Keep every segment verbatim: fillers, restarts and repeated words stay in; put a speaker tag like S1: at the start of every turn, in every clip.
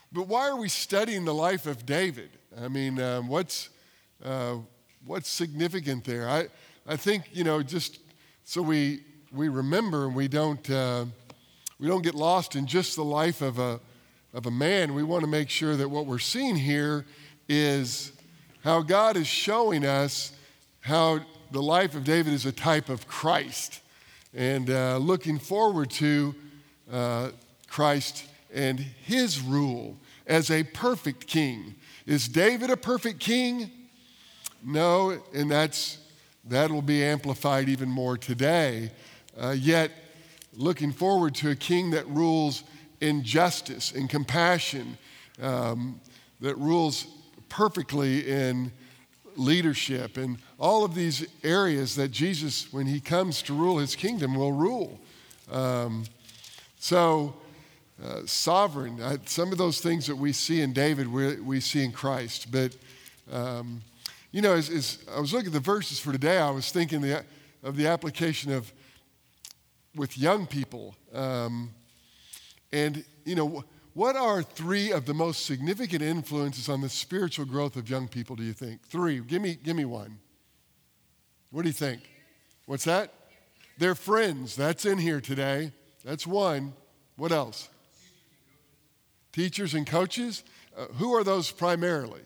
S1: But why are we studying the life of David? I mean, um, what's uh, what's significant there? I I think, you know, just so we we remember and we don't uh, we don't get lost in just the life of a of a man. We want to make sure that what we're seeing here is how God is showing us how the life of David is a type of Christ, and uh, looking forward to uh, Christ and his rule as a perfect king. Is David a perfect king? No, and that's that will be amplified even more today. Uh, yet, looking forward to a king that rules in justice, in compassion, um, that rules perfectly in leadership, and all of these areas that Jesus, when he comes to rule his kingdom, will rule. Um, so, uh, sovereign, uh, some of those things that we see in David, we, we see in Christ. But, um, you know, as, as I was looking at the verses for today, I was thinking the, of the application of with young people. Um, and, you know, what are three of the most significant influences on the spiritual growth of young people, do you think? Three. Give me, give me one. What do you think? What's that? Their friends. That's in here today. That's one. What else? Teachers and coaches. Uh, who are those primarily?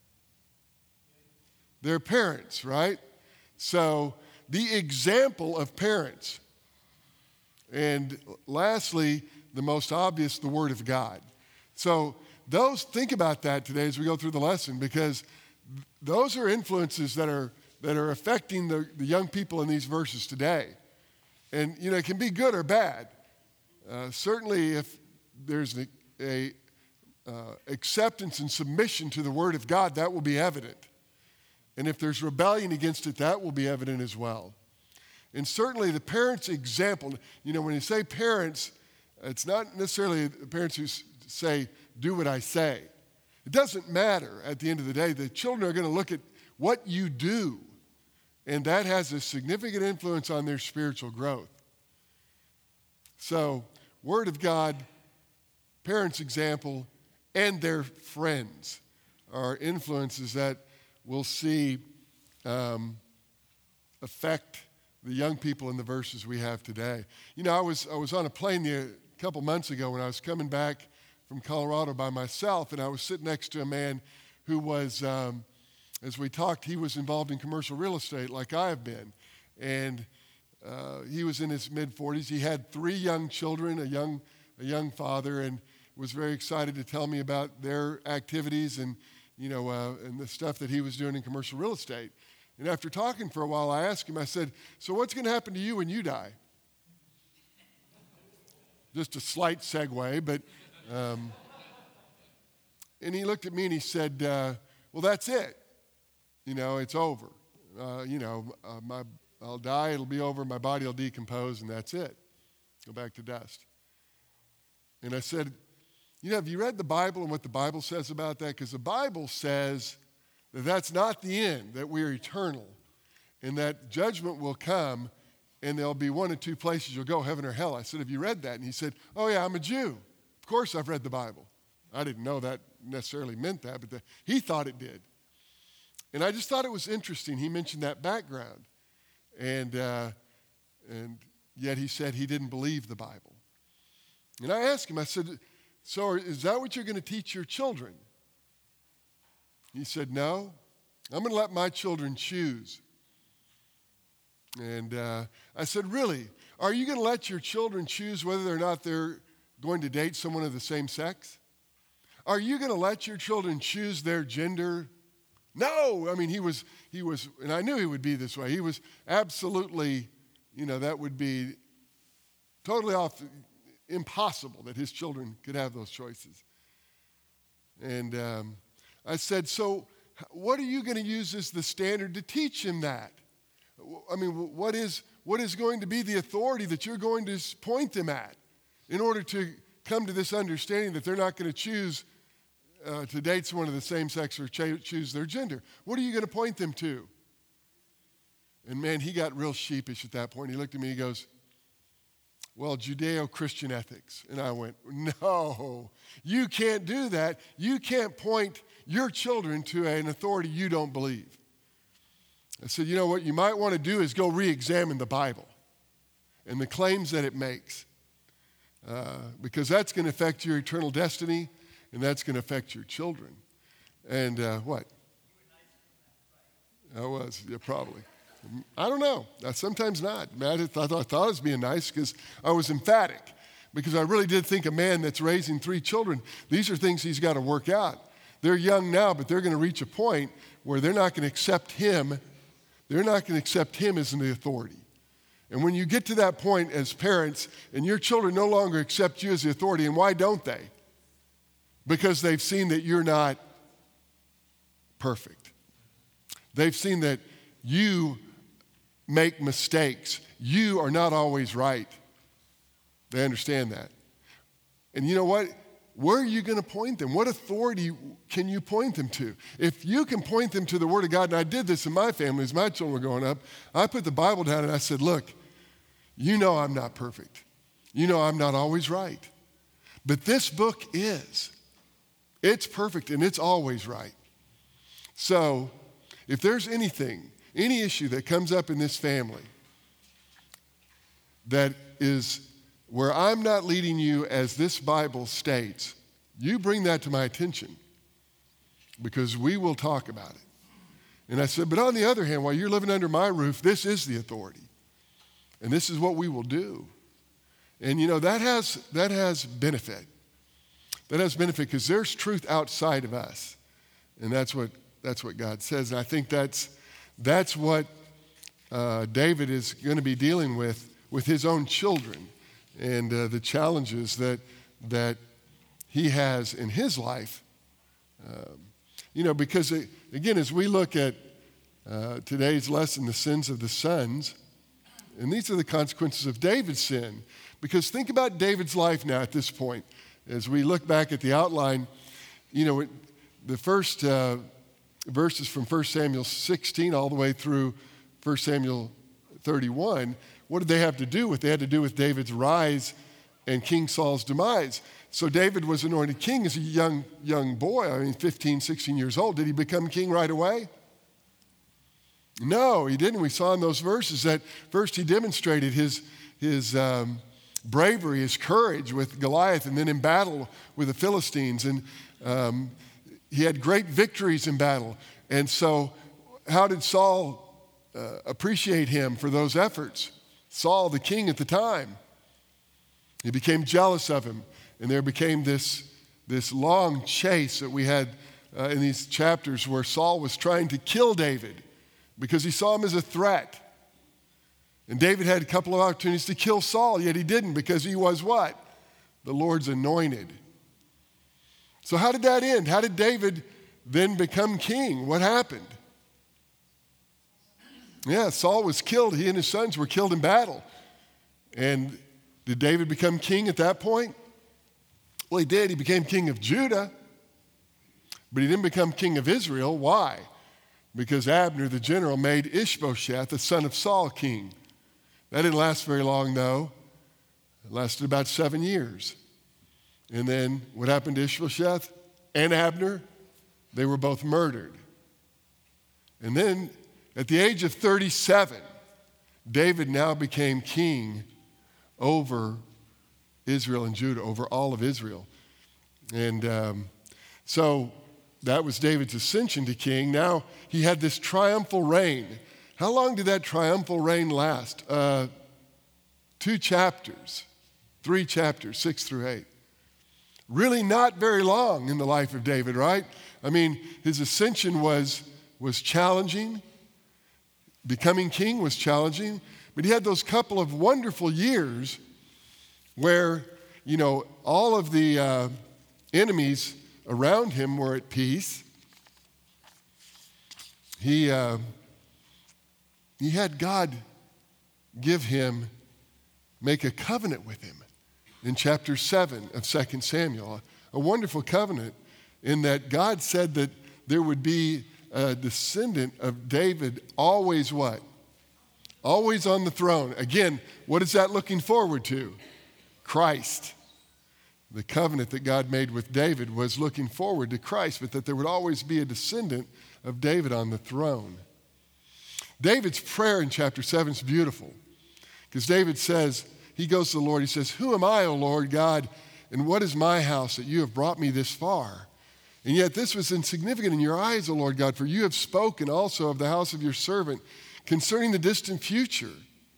S1: Their parents, right? So the example of parents. And lastly, the most obvious, the Word of God. So those, think about that today as we go through the lesson, because those are influences that are that are affecting the, the young people in these verses today. And, you know, it can be good or bad. Uh, certainly if there's a, a uh, acceptance and submission to the Word of God, that will be evident. And if there's rebellion against it, that will be evident as well. And certainly the parents' example, you know, when you say parents, it's not necessarily the parents who say, do what I say. It doesn't matter at the end of the day. The children are going to look at what you do, and that has a significant influence on their spiritual growth. So, Word of God, parents' example, and their friends are influences that we'll see um, affect the young people in the verses we have today. You know, I was I was on a plane the, a couple months ago when I was coming back from Colorado by myself, and I was sitting next to a man who was, um, as we talked, he was involved in commercial real estate like I have been. And uh, he was in his mid-forties. He had three young children, a young, a young father, and was very excited to tell me about their activities and, you know, uh, and the stuff that he was doing in commercial real estate. And after talking for a while, I asked him, I said, so what's going to happen to you when you die? Just a slight segue, but, um, and he looked at me and he said, uh, well, that's it. You know, it's over. Uh, you know, uh, my, I'll die, it'll be over, my body will decompose, and that's it. Go back to dust. And I said, you know, have you read the Bible and what the Bible says about that? Because the Bible says that that's not the end, that we're eternal, and that judgment will come, and there'll be one of two places you'll go, heaven or hell. I said, have you read that? And he said, oh, yeah, I'm a Jew. Of course I've read the Bible. I didn't know that necessarily meant that, but the, he thought it did. And I just thought it was interesting. He mentioned that background, and uh, and yet he said he didn't believe the Bible. And I asked him, I said, so is that what you're going to teach your children? He said, no, I'm going to let my children choose. And uh, I said, really? Are you going to let your children choose whether or not they're going to date someone of the same sex? Are you going to let your children choose their gender? No. I mean, he was, he was, and I knew he would be this way. He was absolutely, you know, that would be totally off, impossible that his children could have those choices. And um, I said, so what are you going to use as the standard to teach him that? I mean, what is what is going to be the authority that you're going to point them at in order to come to this understanding that they're not going to choose uh, to date someone of the same sex or ch- choose their gender? What are you going to point them to? And man, he got real sheepish at that point. He looked at me, he goes, well, Judeo-Christian ethics. And I went, no, you can't do that. You can't point your children to an authority you don't believe. I said, you know what you might want to do is go re-examine the Bible and the claims that it makes. Uh, because that's going to affect your eternal destiny, and that's going to affect your children. And uh, what? I was, yeah, probably. I don't know. Uh, sometimes not. I thought, I thought I was being nice because I was emphatic. Because I really did think a man that's raising three children, these are things he's got to work out. They're young now, but they're going to reach a point where they're not going to accept him. They're not going to accept him as the authority. And when you get to that point as parents and your children no longer accept you as the authority, and why don't they? Because they've seen that you're not perfect. They've seen that you make mistakes. You are not always right. They understand that. And you know what? Where are you going to point them? What authority can you point them to? If you can point them to the Word of God, and I did this in my family as my children were growing up, I put the Bible down and I said, look, you know I'm not perfect. You know I'm not always right. But this book is. It's perfect and it's always right. So if there's anything, any issue that comes up in this family that is where I'm not leading you as this Bible states, you bring that to my attention because we will talk about it. And I said, but on the other hand, while you're living under my roof, this is the authority. And this is what we will do. And you know, that has, that has benefit. That has benefit because there's truth outside of us. And that's what, that's what God says. And I think that's, that's what uh, David is going to be dealing with with his own children. And uh, the challenges that that he has in his life. Um, you know, because, it, again, as we look at uh, today's lesson, the sins of the sons, and these are the consequences of David's sin. Because think about David's life now at this point. As we look back at the outline, you know, it, the first uh, verses from First Samuel sixteen all the way through First Samuel thirty-one, what did they have to do with? They had to do with David's rise and King Saul's demise. So David was anointed king as a young, young boy, I mean, fifteen, sixteen years old. Did he become king right away? No, he didn't. We saw in those verses that first he demonstrated his, his um, bravery, his courage with Goliath, and then in battle with the Philistines. And um, he had great victories in battle. And so how did Saul uh, appreciate him for those efforts? Saul, the king at the time, he became jealous of him. And there became this, this long chase that we had uh, in these chapters where Saul was trying to kill David because he saw him as a threat. And David had a couple of opportunities to kill Saul, yet he didn't because he was what? The Lord's anointed. So how did that end? How did David then become king? What happened? Yeah, Saul was killed. He and his sons were killed in battle. And did David become king at that point? Well, he did. He became king of Judah, but he didn't become king of Israel. Why? Because Abner, the general, made Ishbosheth, the son of Saul, king. That didn't last very long, though. It lasted about seven years. And then what happened to Ishbosheth and Abner? They were both murdered. And then at the age of thirty-seven, David now became king over Israel and Judah, over all of Israel. And um, so that was David's ascension to king. Now he had this triumphal reign. How long did that triumphal reign last? Uh, two chapters, three chapters, six through eight. Really not very long in the life of David, right? I mean, his ascension was, was challenging. Becoming king was challenging. But he had those couple of wonderful years where, you know, all of the uh, enemies around him were at peace. He, uh, he had God give him, make a covenant with him in chapter seven of Second Samuel. A wonderful covenant in that God said that there would be a descendant of David always what? always on the throne. Again, what is that looking forward to? Christ. The covenant that God made with David was looking forward to Christ, but that there would always be a descendant of David on the throne. David's prayer in chapter seven is beautiful because David says, he goes to the Lord, he says, "Who am I, O Lord God, and what is my house that you have brought me this far? And yet this was insignificant in your eyes, O Lord God, for you have spoken also of the house of your servant concerning the distant future.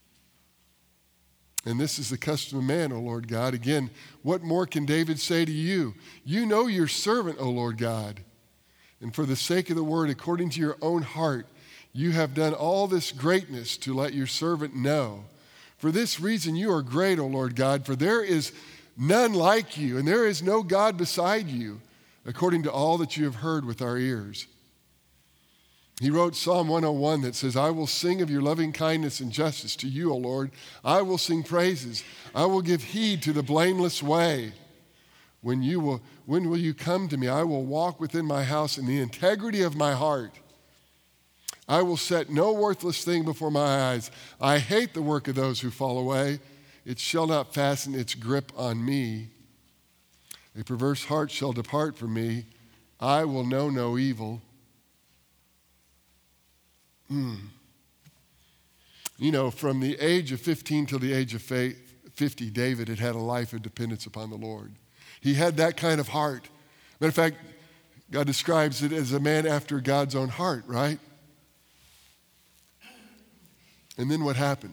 S1: And this is the custom of man, O Lord God." Again, what more can David say to you? You know your servant, O Lord God. And for the sake of the word, according to your own heart, you have done all this greatness to let your servant know. For this reason you are great, O Lord God, for there is none like you, and there is no God beside you, according to all that you have heard with our ears. He wrote Psalm one oh one that says, "I will sing of your loving kindness and justice to you, O Lord. I will sing praises. I will give heed to the blameless way. When you will, when will you come to me? I will walk within my house in the integrity of my heart. I will set no worthless thing before my eyes. I hate the work of those who fall away. It shall not fasten its grip on me. A perverse heart shall depart from me. I will know no evil." Mm. You know, from the age of fifteen till the age of fifty, David had had a life of dependence upon the Lord. He had that kind of heart. Matter of fact, God describes it as a man after God's own heart, right? And then what happened?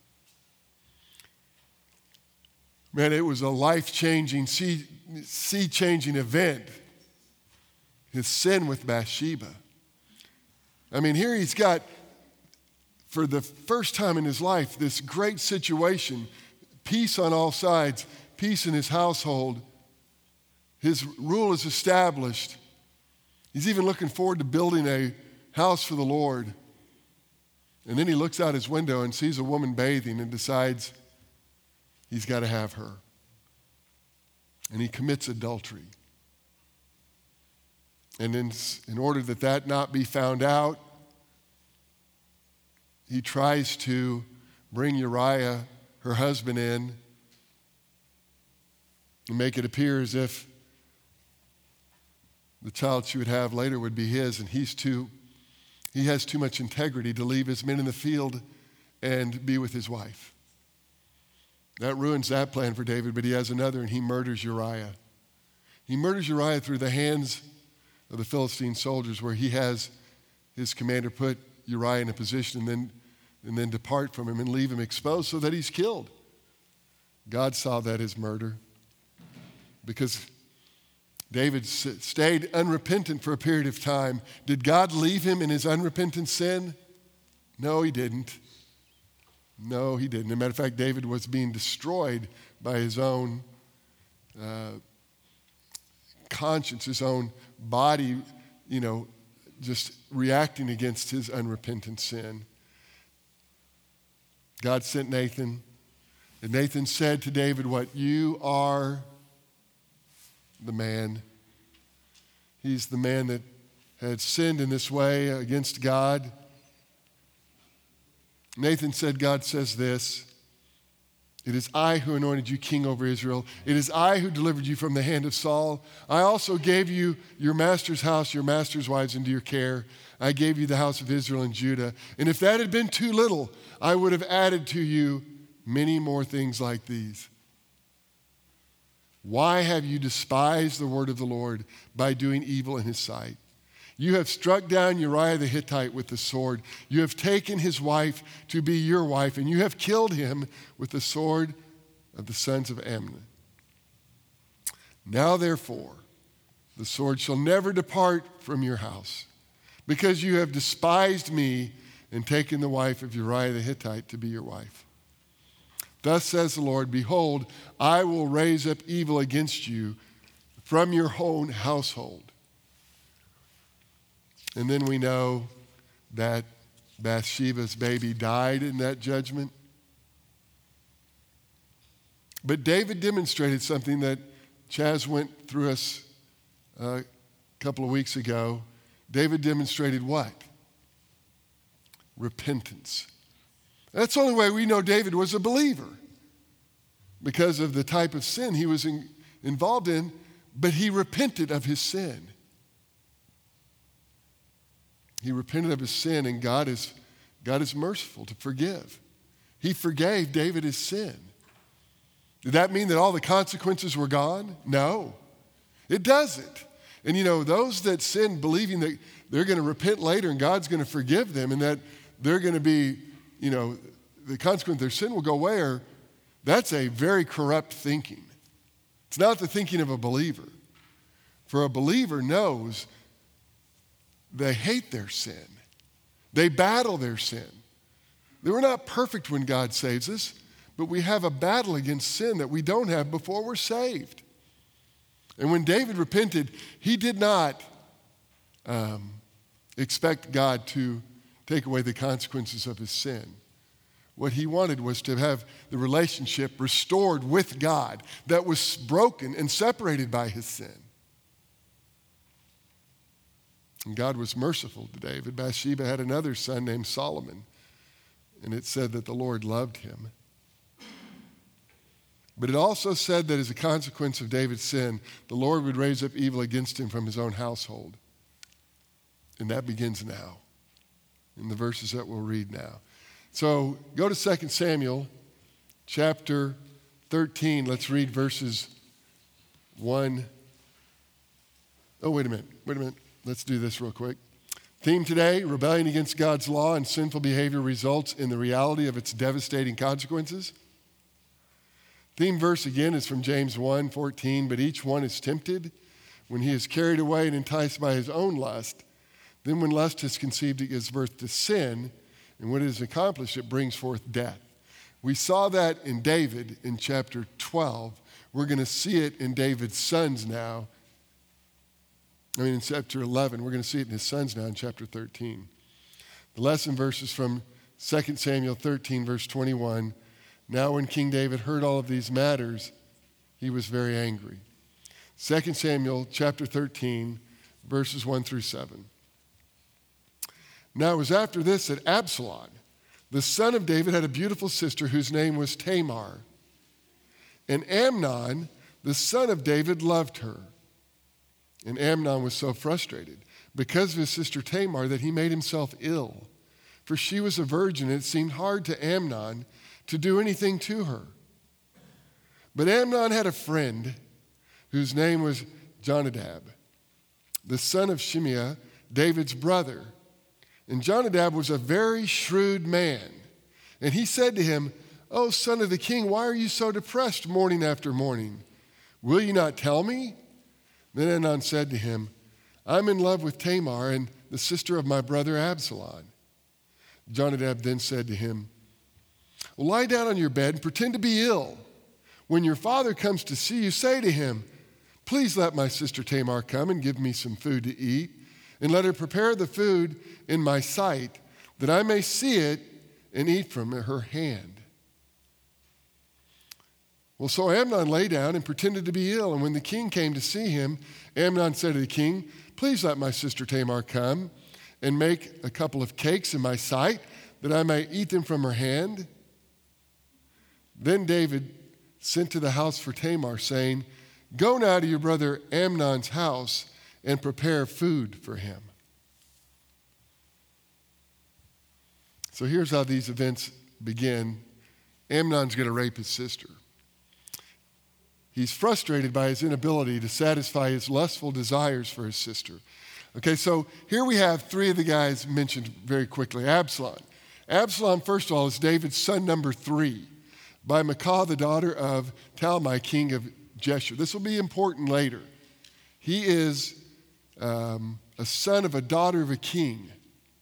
S1: Man, it was a life-changing, sea, sea-changing event. His sin with Bathsheba. I mean, here he's got, for the first time in his life, this great situation, peace on all sides, peace in his household. His rule is established. He's even looking forward to building a house for the Lord. And then he looks out his window and sees a woman bathing and decides he's got to have her. And he commits adultery. And in, in order that that not be found out, he tries to bring Uriah, her husband, in and make it appear as if the child she would have later would be his, and he's too, he has too much integrity to leave his men in the field and be with his wife. That ruins that plan for David, but he has another, and he murders Uriah. He murders Uriah through the hands of the Philistine soldiers, where he has his commander put Uriah in a position and then, and then depart from him and leave him exposed so that he's killed. God saw that as murder because David stayed unrepentant for a period of time. Did God leave him in his unrepentant sin? No, he didn't. No, he didn't. As a matter of fact, David was being destroyed by his own uh, conscience, his own body, you know, just reacting against his unrepentant sin. God sent Nathan, and Nathan said to David, "What? You are the man." He's the man that had sinned in this way against God. Nathan said, "God says this, it is I who anointed you king over Israel. It is I who delivered you from the hand of Saul. I also gave you your master's house, your master's wives into your care. I gave you the house of Israel and Judah. And if that had been too little, I would have added to you many more things like these. Why have you despised the word of the Lord by doing evil in his sight? You have struck down Uriah the Hittite with the sword. You have taken his wife to be your wife, and you have killed him with the sword of the sons of Ammon. Now, therefore, the sword shall never depart from your house, because you have despised me and taken the wife of Uriah the Hittite to be your wife. Thus says the Lord, behold, I will raise up evil against you from your own household." And then we know that Bathsheba's baby died in that judgment. But David demonstrated something that Chaz went through us a couple of weeks ago. David demonstrated what? Repentance. That's the only way we know David was a believer, because of the type of sin he was in, involved in, but he repented of his sin. He repented of his sin, and God is, God is merciful to forgive. He forgave David his sin. Did that mean that all the consequences were gone? No, it doesn't. And you know, those that sin believing that they're going to repent later and God's going to forgive them and that they're going to be, you know, the consequence of their sin will go away, or that's a very corrupt thinking. It's not the thinking of a believer. For a believer knows they hate their sin. They battle their sin. They were not perfect when God saves us, but we have a battle against sin that we don't have before we're saved. And when David repented, he did not um, expect God to take away the consequences of his sin. What he wanted was to have the relationship restored with God that was broken and separated by his sin. And God was merciful to David. Bathsheba had another son named Solomon, and it said that the Lord loved him. But it also said that as a consequence of David's sin, the Lord would raise up evil against him from his own household. And that begins now, in the verses that we'll read now. So go to Second Samuel chapter thirteen. Let's read verses one. Oh, wait a minute. Wait a minute. Let's do this real quick. Theme today, rebellion against God's law and sinful behavior results in the reality of its devastating consequences. Theme verse again is from James one fourteen. But each one is tempted when he is carried away and enticed by his own lust. Then when lust is conceived, it gives birth to sin. And when it is accomplished, it brings forth death. We saw that in David in chapter twelve. We're going to see it in David's sons now. I mean, in chapter eleven. We're going to see it in his sons now in chapter thirteen. The lesson verse is from Second Samuel thirteen, verse twenty-one. Now when King David heard all of these matters, he was very angry. Second Samuel chapter thirteen, verses one through seven. Now it was after this that Absalom, the son of David, had a beautiful sister whose name was Tamar. And Amnon, the son of David, loved her. And Amnon was so frustrated because of his sister Tamar that he made himself ill. For she was a virgin, and it seemed hard to Amnon to do anything to her. But Amnon had a friend whose name was Jonadab, the son of Shimeah, David's brother. And Jonadab was a very shrewd man. And he said to him, "O son of the king, why are you so depressed morning after morning? Will you not tell me?" Then Amnon said to him, "I'm in love with Tamar, and the sister of my brother Absalom." Jonadab then said to him, "Well, lie down on your bed and pretend to be ill. When your father comes to see you, say to him, 'Please let my sister Tamar come and give me some food to eat, and let her prepare the food in my sight, that I may see it and eat from her hand.'" Well, so Amnon lay down and pretended to be ill, and when the king came to see him, Amnon said to the king, "Please let my sister Tamar come and make a couple of cakes in my sight, that I may eat them from her hand." Then David sent to the house for Tamar, saying, "Go now to your brother Amnon's house and prepare food for him." So here's how these events begin. Amnon's going to rape his sister. He's frustrated by his inability to satisfy his lustful desires for his sister. Okay, so here we have three of the guys mentioned very quickly. Absalom. Absalom, first of all, is David's son number three by Maacah, the daughter of Talmai, king of Geshur. This will be important later. He is um, a son of a daughter of a king.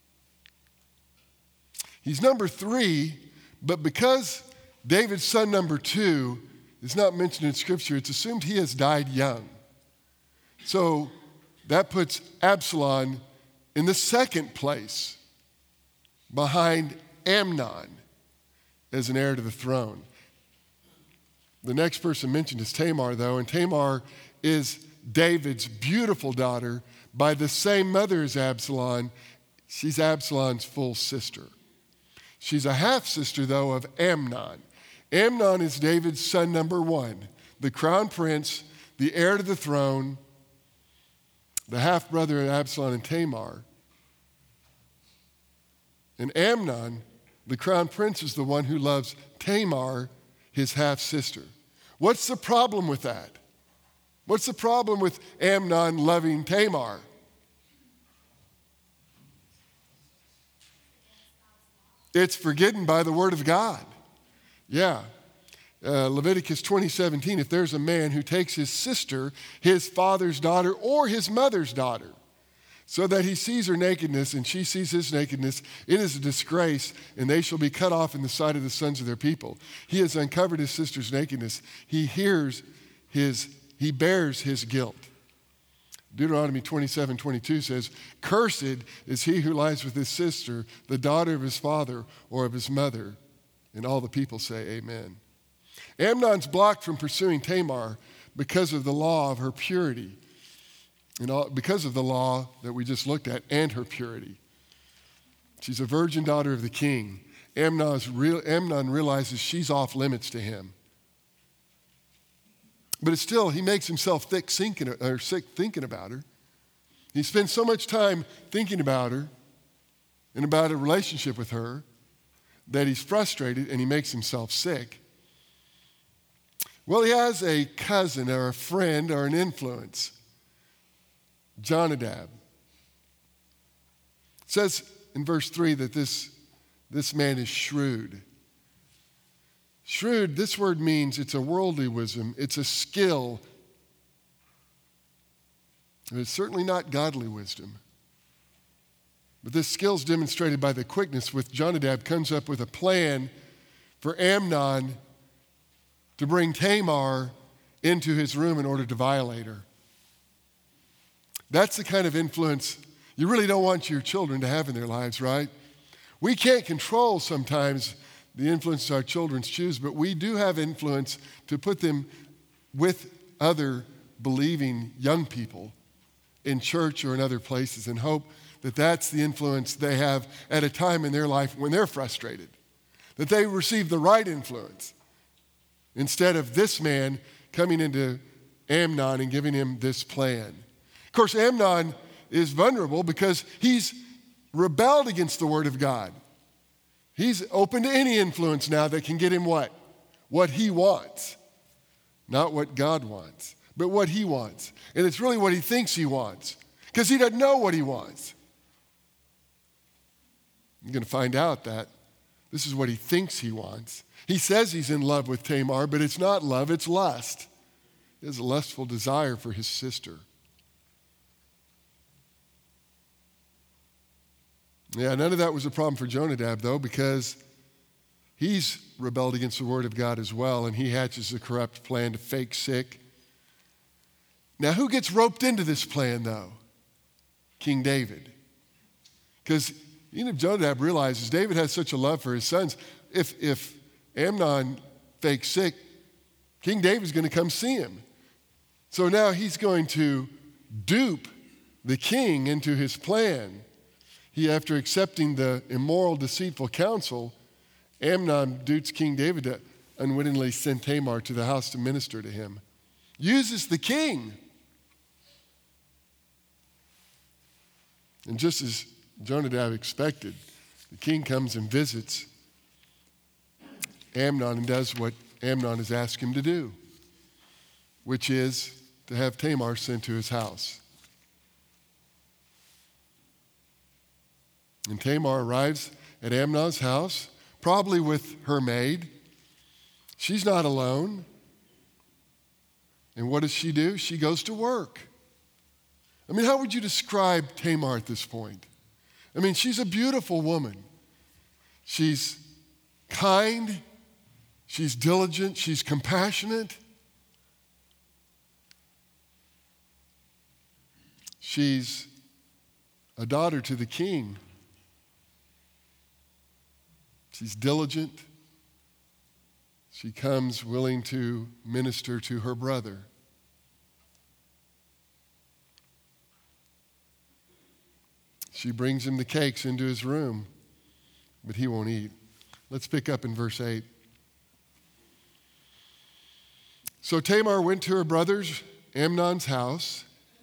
S1: He's number three, but because David's son number two is not mentioned in Scripture, it's assumed he has died young. So that puts Absalom in the second place behind Amnon as an heir to the throne. The next person mentioned is Tamar, though, and Tamar is David's beautiful daughter by the same mother as Absalom. She's Absalom's full sister. She's a half-sister, though, of Amnon. Amnon is David's son number one, the crown prince, the heir to the throne, the half-brother of Absalom and Tamar. And Amnon, the crown prince, is the one who loves Tamar, his half-sister. What's the problem with that? What's the problem with Amnon loving Tamar? It's forbidden by the word of God. Yeah. Uh, Leviticus twenty seventeen, if there's a man who takes his sister, his father's daughter, or his mother's daughter, so that he sees her nakedness and she sees his nakedness, it is a disgrace, and they shall be cut off in the sight of the sons of their people. He has uncovered his sister's nakedness. He hears his, he bears his guilt. Deuteronomy twenty-seven twenty-two says, "Cursed is he who lies with his sister, the daughter of his father or of his mother." And all the people say, amen. Amnon's blocked from pursuing Tamar because of the law of her purity. And all, because of the law that we just looked at and her purity. She's a virgin daughter of the king. Amnon's real, Amnon realizes she's off limits to him. But it's still, he makes himself thick thinking, or sick thinking about her. He spends so much time thinking about her and about a relationship with her that he's frustrated and he makes himself sick. Well, he has a cousin or a friend or an influence, Jonadab. It says in verse three that this, this man is shrewd. Shrewd, this word means it's a worldly wisdom, it's a skill. And it's certainly not godly wisdom. But this skill is demonstrated by the quickness with Jonadab comes up with a plan for Amnon to bring Tamar into his room in order to violate her. That's the kind of influence you really don't want your children to have in their lives, right? We can't control sometimes the influences our children choose, but we do have influence to put them with other believing young people in church or in other places and hope that that's the influence they have at a time in their life when they're frustrated, that they receive the right influence instead of this man coming into Amnon and giving him this plan. Of course, Amnon is vulnerable because he's rebelled against the word of God. He's open to any influence now that can get him what? What he wants. Not what God wants, but what he wants. And it's really what he thinks he wants because he doesn't know what he wants. You're going to find out that this is what he thinks he wants. He says he's in love with Tamar, but it's not love, it's lust. He has a lustful desire for his sister. Yeah, none of that was a problem for Jonadab, though, because he's rebelled against the word of God as well, and he hatches a corrupt plan to fake sick. Now, who gets roped into this plan, though? King David. Because even if Jonadab realizes David has such a love for his sons, if, if Amnon fakes sick, King David's going to come see him. So now he's going to dupe the king into his plan. He, after accepting the immoral, deceitful counsel, Amnon dupes King David to unwittingly send Tamar to the house to minister to him. Uses the king. And just as Jonadab expected, the king comes and visits Amnon and does what Amnon has asked him to do, which is to have Tamar sent to his house. And Tamar arrives at Amnon's house, probably with her maid. She's not alone. And what does she do? She goes to work. I mean, how would you describe Tamar at this point? I mean, she's a beautiful woman. She's kind. She's diligent. She's compassionate. She's a daughter to the king. She's diligent. She comes willing to minister to her brother. She brings him the cakes into his room, but he won't eat. Let's pick up in verse eight. So Tamar went to her brother's, Amnon's house,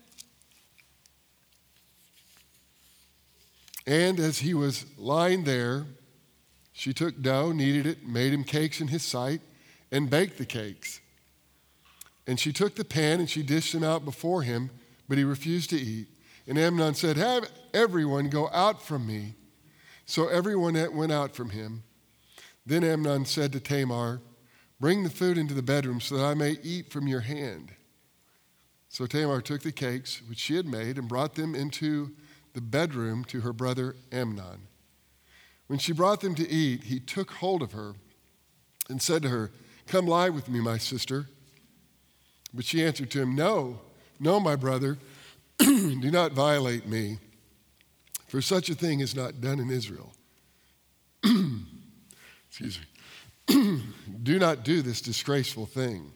S1: and as he was lying there, she took dough, kneaded it, made him cakes in his sight, and baked the cakes. And she took the pan and she dished them out before him, but he refused to eat. And Amnon said, "Have everyone go out from me." So everyone went out from him. Then Amnon said to Tamar, "Bring the food into the bedroom so that I may eat from your hand." So Tamar took the cakes which she had made and brought them into the bedroom to her brother Amnon. When she brought them to eat, he took hold of her and said to her, "Come lie with me, my sister." But she answered to him, "No, no, my brother, do not violate me, for such a thing is not done in Israel." Excuse me. "Do not do this disgraceful thing.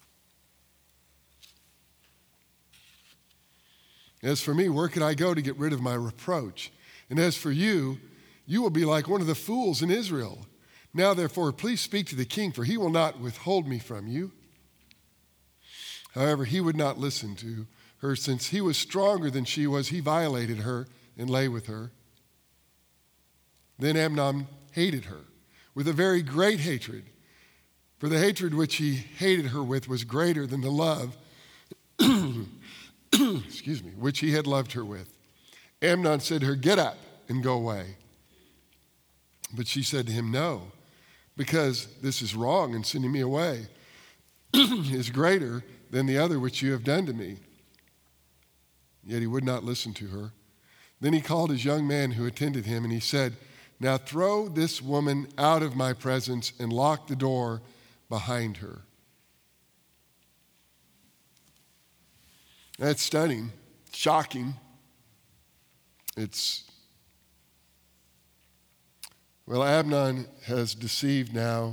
S1: As for me, where could I go to get rid of my reproach? And as for you, you will be like one of the fools in Israel. Now, therefore, please speak to the king, for he will not withhold me from you." However, he would not listen to her. Since he was stronger than she was, he violated her and lay with her. Then Amnon hated her with a very great hatred, for the hatred which he hated her with was greater than the love excuse me, which he had loved her with. Amnon said to her, "Get up and go away." But she said to him, "No, because this is wrong, and sending me away is greater than the other which you have done to me." Yet he would not listen to her. Then he called his young man who attended him, and he said, "Now throw this woman out of my presence and lock the door behind her." That's stunning, shocking. It's, well, Amnon has deceived now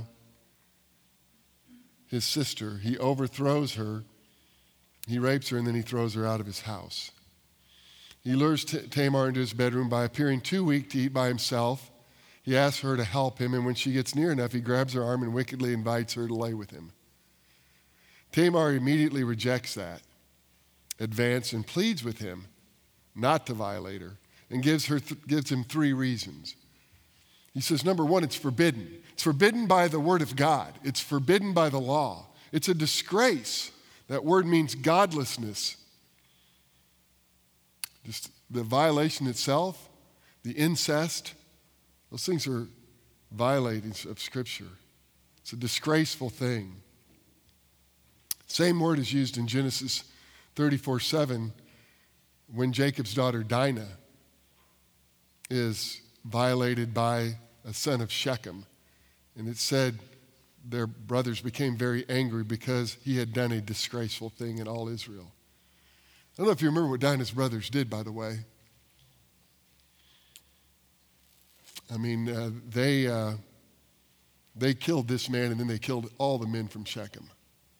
S1: his sister. He overthrows her, he rapes her, and then he throws her out of his house. He lures T- Tamar into his bedroom by appearing too weak to eat by himself. He asks her to help him, and when she gets near enough, he grabs her arm and wickedly invites her to lay with him. Tamar immediately rejects that advance and pleads with him not to violate her, and gives her th- gives him three reasons. He says, number one, it's forbidden. It's forbidden by the word of God. It's forbidden by the law. It's a disgrace. That word means godlessness. Just the violation itself, the incest, those things are violations of Scripture. It's a disgraceful thing. Same word is used in Genesis thirty-four seven when Jacob's daughter Dinah is violated by a son of Shechem. And it said their brothers became very angry because he had done a disgraceful thing in all Israel. I don't know if you remember what Dinah's brothers did, by the way. I mean, uh, they, uh, they killed this man, and then they killed all the men from Shechem.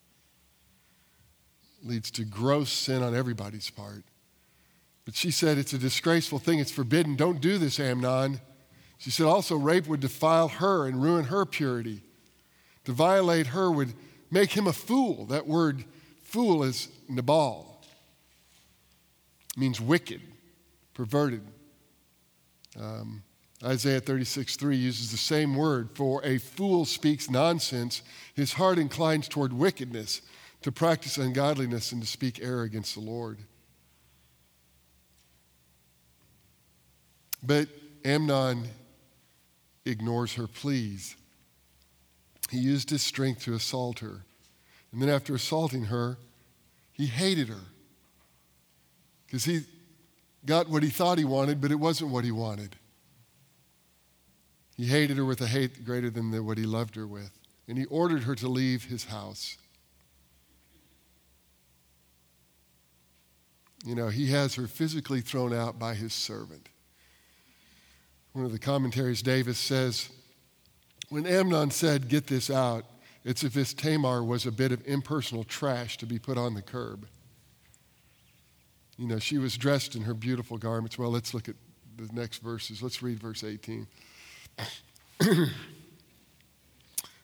S1: Leads to gross sin on everybody's part. But she said, it's a disgraceful thing. It's forbidden. Don't do this, Amnon. She said also rape would defile her and ruin her purity. To violate her would make him a fool. That word fool is Nabal. It means wicked, perverted. Um, Isaiah thirty-six three uses the same word. For a fool speaks nonsense. His heart inclines toward wickedness, to practice ungodliness and to speak error against the Lord. But Amnon ignores her pleas. He used his strength to assault her. And then after assaulting her, he hated her. Because he got what he thought he wanted, but it wasn't what he wanted. He hated her with a hate greater than the, what he loved her with. And he ordered her to leave his house. You know, he has her physically thrown out by his servant. One of the commentaries, Davis, says, when Amnon said, get this out, it's as if Tamar was a bit of impersonal trash to be put on the curb. You know, she was dressed in her beautiful garments. Well, let's look at the next verses. Let's read verse eighteen.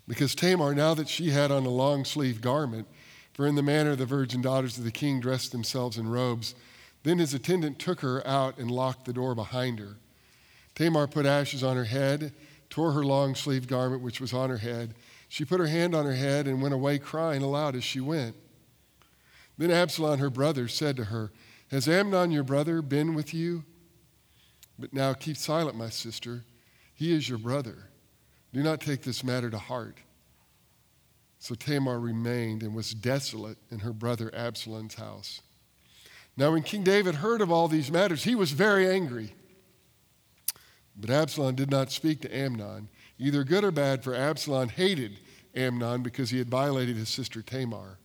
S1: Because Tamar, now that she had on a long-sleeved garment, for in the manner the virgin daughters of the king dressed themselves in robes, then his attendant took her out and locked the door behind her. Tamar put ashes on her head, tore her long-sleeved garment which was on her head. She put her hand on her head and went away crying aloud as she went. Then Absalom, her brother, said to her, "Has Amnon your brother been with you? But now keep silent, my sister. He is your brother. Do not take this matter to heart." So Tamar remained and was desolate in her brother Absalom's house. Now when King David heard of all these matters, he was very angry. But Absalom did not speak to Amnon, either good or bad, for Absalom hated Amnon because he had violated his sister Tamar.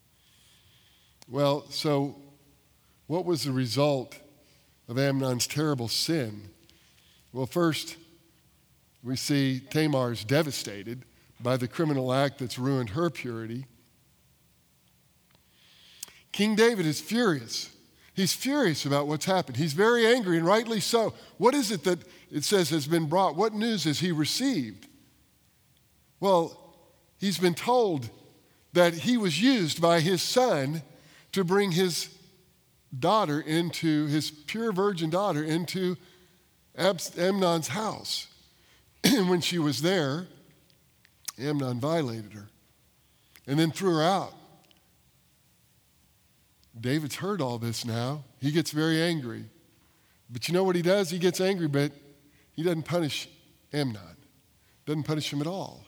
S1: Well, so what was the result of Amnon's terrible sin? Well, first, we see Tamar is devastated by the criminal act that's ruined her purity. King David is furious. He's furious about what's happened. He's very angry, and rightly so. What is it that it says has been brought? What news has he received? Well, he's been told that he was used by his son to bring his daughter into, his pure virgin daughter, into Amnon's house. And when she was there, Amnon violated her and then threw her out. David's heard all this now. He gets very angry. But you know what he does? He gets angry, but he doesn't punish Amnon. Doesn't punish him at all.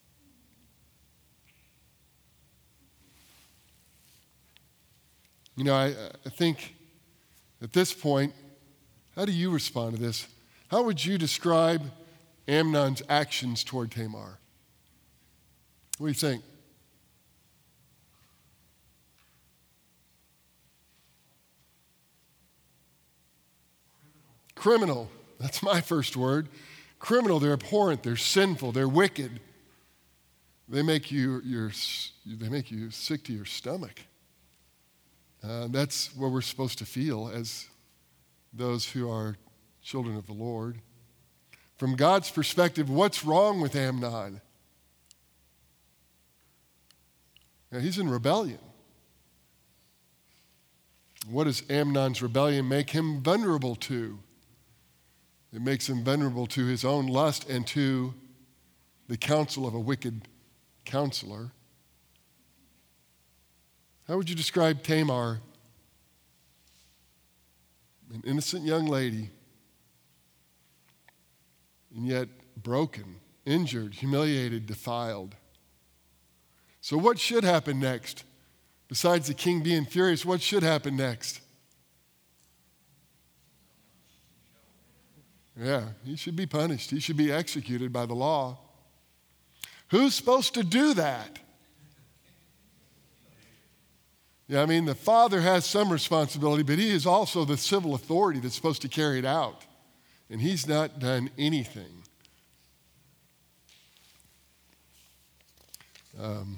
S1: You know, I, I think at this point, how do you respond to this? How would you describe Amnon's actions toward Tamar? What do you think? Criminal. That's my first word. Criminal. They're abhorrent. They're sinful. They're wicked. They make you, your, they make you sick to your stomach. Uh, that's what we're supposed to feel as those who are children of the Lord. From God's perspective, what's wrong with Amnon? Now, he's in rebellion. What does Amnon's rebellion make him vulnerable to? It makes him vulnerable to his own lust and to the counsel of a wicked counselor. How would you describe Tamar? An innocent young lady, and yet broken, injured, humiliated, defiled. So what should happen next? Besides the king being furious, what should happen next? Yeah, he should be punished. He should be executed by the law. Who's supposed to do that? Yeah, I mean, the father has some responsibility, but he is also the civil authority that's supposed to carry it out. And he's not done anything. Um,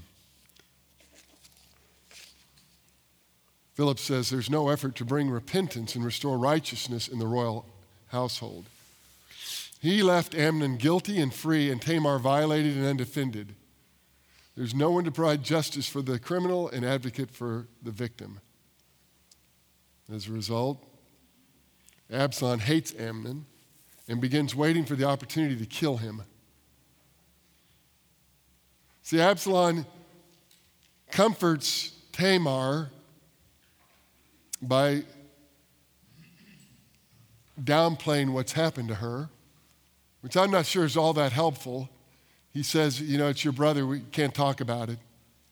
S1: Philip says there's no effort to bring repentance and restore righteousness in the royal household. He left Amnon guilty and free, and Tamar violated and undefended. There's no one to provide justice for the criminal and advocate for the victim. As a result, Absalom hates Amnon and begins waiting for the opportunity to kill him. See, Absalom comforts Tamar by downplaying what's happened to her, which I'm not sure is all that helpful. He says, you know, it's your brother, we can't talk about it.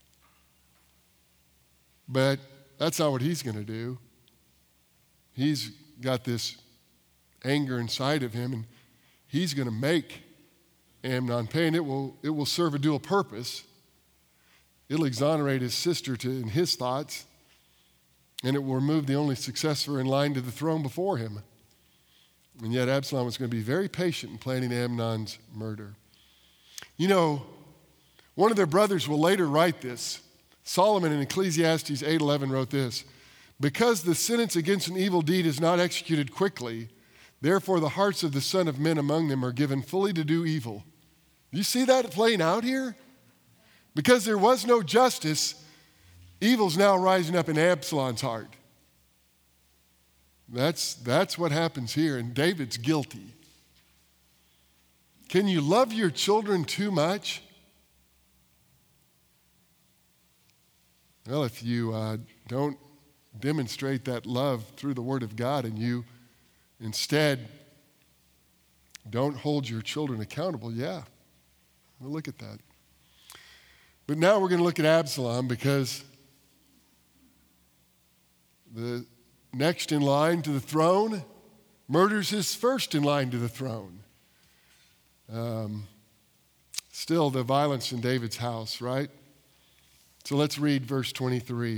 S1: But that's not what he's going to do. He's got this anger inside of him, and he's going to make Amnon pay, and it will, it will serve a dual purpose. It'll exonerate his sister to, in his thoughts, and it will remove the only successor in line to the throne before him. And yet Absalom was going to be very patient in planning Amnon's murder. You know, one of their brothers will later write this. Solomon in Ecclesiastes eight eleven wrote this: "Because the sentence against an evil deed is not executed quickly, therefore the hearts of the son of men among them are given fully to do evil." You see that playing out here? Because there was no justice, evil's now rising up in Absalom's heart. That's, that's what happens here, and David's guilty. Can you love your children too much? Well, if you uh, don't demonstrate that love through the Word of God and you instead don't hold your children accountable, yeah, we'll look at that. But now we're going to look at Absalom because the next in line to the throne murders his first in line to the throne. Um, still the violence in David's house, right? So let's read verse twenty-three.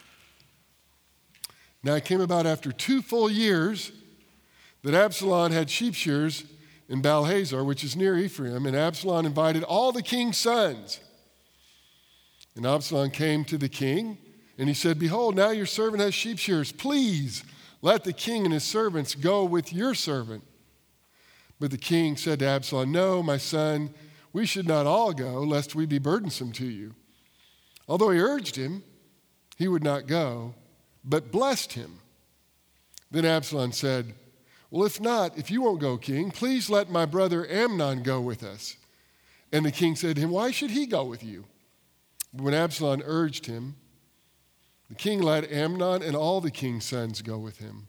S1: Now it came about after two full years that Absalom had sheep shears in Baal-hazor, which is near Ephraim, and Absalom invited all the king's sons. And Absalom came to the king, and he said, "Behold, now your servant has sheep shears. Please let the king and his servants go with your servant." But the king said to Absalom, "No, my son, we should not all go, lest we be burdensome to you." Although he urged him, he would not go, but blessed him. Then Absalom said, "Well, if not, if you won't go, king, please let my brother Amnon go with us." And the king said to him, "Why should he go with you?" But when Absalom urged him, the king let Amnon and all the king's sons go with him.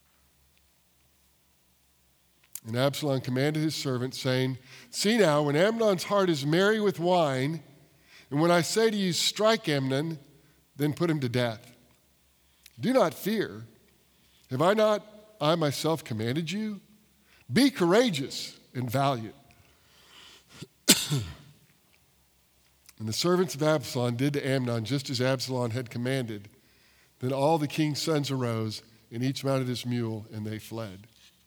S1: And Absalom commanded his servants, saying, "See now, when Amnon's heart is merry with wine, and when I say to you, strike Amnon, then put him to death. Do not fear. Have I not, I myself, commanded you? Be courageous and valiant." And the servants of Absalom did to Amnon just as Absalom had commanded. Then all the king's sons arose, and each mounted his mule, and they fled.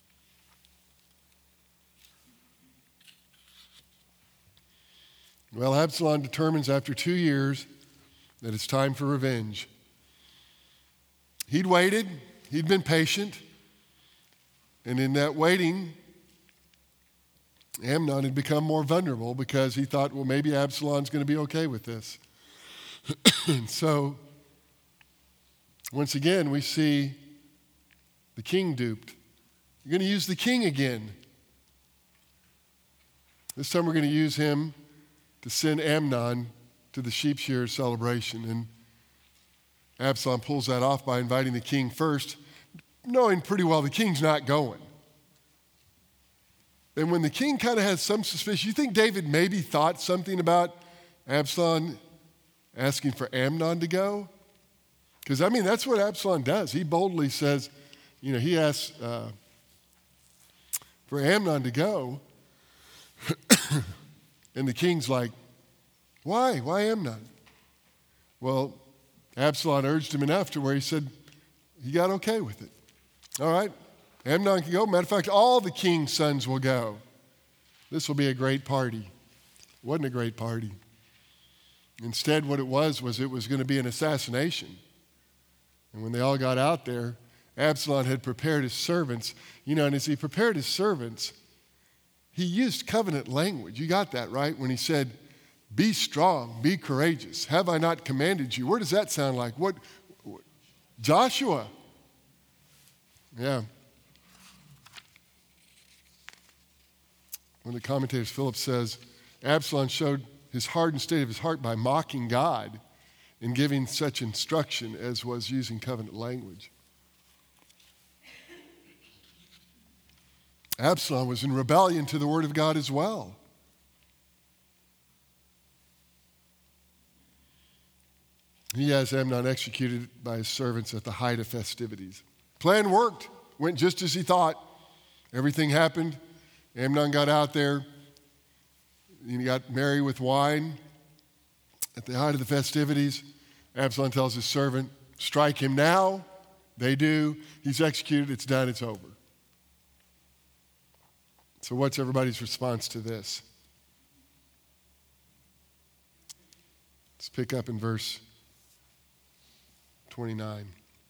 S1: Well, Absalom determines after two years that it's time for revenge. He'd waited, he'd been patient, and in that waiting, Amnon had become more vulnerable because he thought, well, maybe Absalom's going to be okay with this. And so, once again, we see the king duped. You're going to use the king again. This time we're going to use him to send Amnon to the sheep shear celebration. And Absalom pulls that off by inviting the king first, knowing pretty well the king's not going. And when the king kind of has some suspicion, you think David maybe thought something about Absalom asking for Amnon to go? Because, I mean, that's what Absalom does. He boldly says, you know, he asks uh, for Amnon to go. And the king's like, why? Why Amnon? Well, Absalom urged him enough to where he said he got okay with it. All right, Amnon can go. Matter of fact, all the king's sons will go. This will be a great party. It wasn't a great party. Instead, what it was, was it was going to be an assassination. And when they all got out there, Absalom had prepared his servants. You know, and as he prepared his servants, he used covenant language. You got that, right? When he said, "Be strong, be courageous. Have I not commanded you?" Where does that sound like? What? what Joshua. Yeah. One of the commentators, Phillips, says, Absalom showed his hardened state of his heart by mocking God and giving such instruction as was using covenant language. Absalom was in rebellion to the word of God as well. He has Amnon executed by his servants at the height of festivities. Plan worked, went just as he thought. Everything happened. Amnon got out there. He got merry with wine. At the height of the festivities, Absalom tells his servant, "Strike him now." They do. He's executed. It's done. It's over. So what's everybody's response to this? Let's pick up in verse twenty-nine.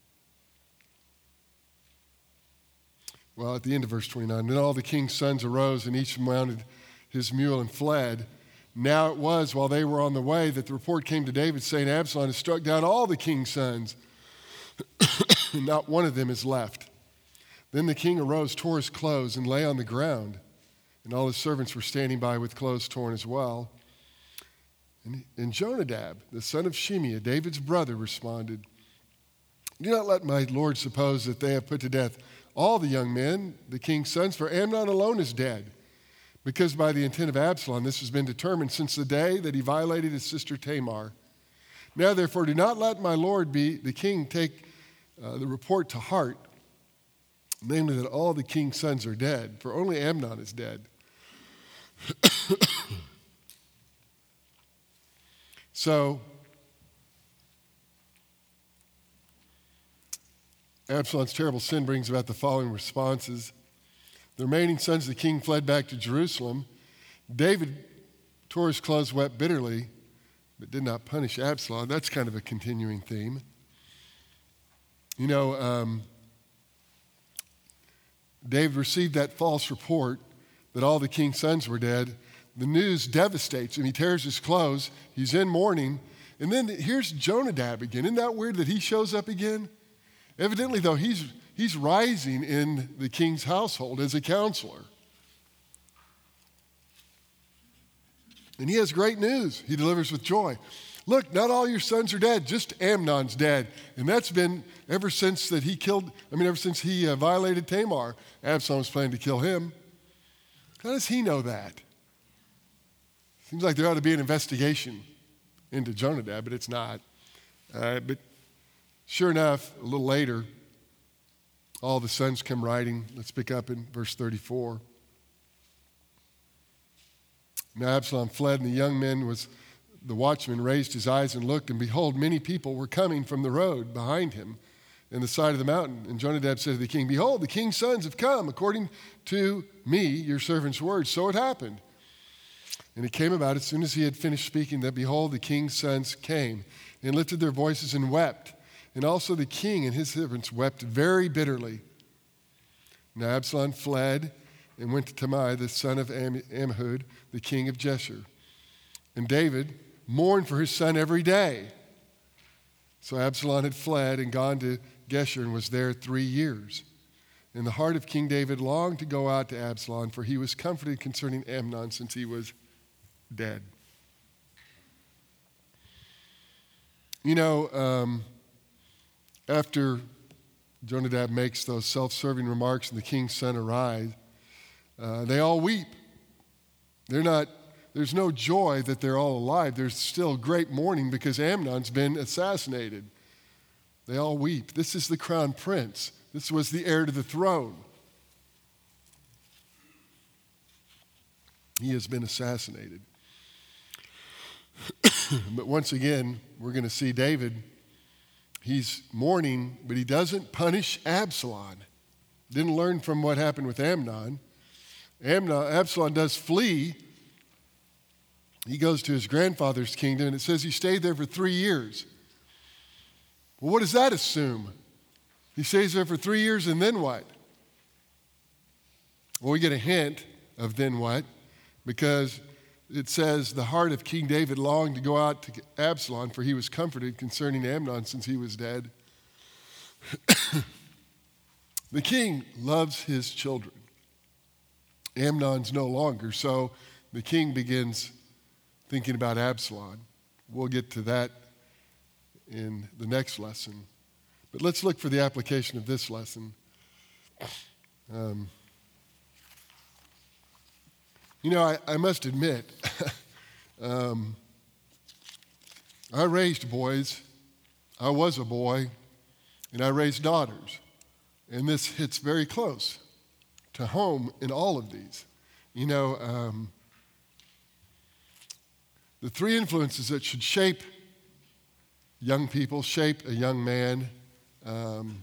S1: Well, at the end of verse twenty-nine, then all the king's sons arose, and each mounted his mule and fled. Now it was while they were on the way that the report came to David saying, Absalom has struck down all the king's sons, and not one of them is left. Then the king arose, tore his clothes, and lay on the ground. And all his servants were standing by with clothes torn as well. And, and Jonadab, the son of Shimea, David's brother, responded, do not let my lord suppose that they have put to death all the young men, the king's sons, for Amnon alone is dead. Because by the intent of Absalom, this has been determined since the day that he violated his sister Tamar. Now, therefore, do not let my lord be the king take uh, the report to heart, namely that all the king's sons are dead, for only Amnon is dead. So, Absalom's terrible sin brings about the following responses. The remaining sons of the king fled back to Jerusalem. David tore his clothes, wept bitterly, but did not punish Absalom. That's kind of a continuing theme. You know, um, David received that false report that all the king's sons were dead. The news devastates him. He tears his clothes. He's in mourning. And then here's Jonadab again. Isn't that weird that he shows up again? Evidently, though, he's, he's rising in the king's household as a counselor. And he has great news. He delivers with joy. Look, not all your sons are dead, just Amnon's dead. And that's been ever since that he killed, I mean, ever since he uh, violated Tamar. Absalom was planning to kill him. How does he know that? Seems like there ought to be an investigation into Jonadab, but it's not. Uh, but sure enough, a little later, all the sons come riding. Let's pick up in verse thirty-four. Now Absalom fled, and the young man was, the watchman raised his eyes and looked, and behold, many people were coming from the road behind him in the side of the mountain. And Jonadab said to the king, behold, the king's sons have come, according to me, your servant's words. So it happened. And it came about as soon as he had finished speaking that, behold, the king's sons came and lifted their voices and wept. And also the king and his servants wept very bitterly. Now Absalom fled and went to Tamai, the son of Am- Ammihud, the king of Geshur. And David mourned for his son every day. So Absalom had fled and gone to Geshur and was there three years. And the heart of King David longed to go out to Absalom, for he was comforted concerning Amnon since he was dead. You know, um, after Jonadab makes those self-serving remarks and the king's son arrives, uh, they all weep. They're not, there's no joy that they're all alive. There's still great mourning because Amnon's been assassinated. They all weep. This is the crown prince. This was the heir to the throne. He has been assassinated. But once again, we're going to see David. He's mourning, but he doesn't punish Absalom. Didn't learn from what happened with Amnon. Amnon, Absalom does flee. He goes to his grandfather's kingdom, and it says he stayed there for three years. Well, what does that assume? He stays there for three years, and then what? Well, we get a hint of then what, because it says the heart of King David longed to go out to Absalom, for he was comforted concerning Amnon since he was dead. The king loves his children. Amnon's no longer, so the king begins thinking about Absalom. We'll get to that in the next lesson. But let's look for the application of this lesson. Um, you know, I, I must admit, um, I raised boys. I was a boy, and I raised daughters. And this hits very close to home in all of these. You know, um, the three influences that should shape young people, shape a young man, um,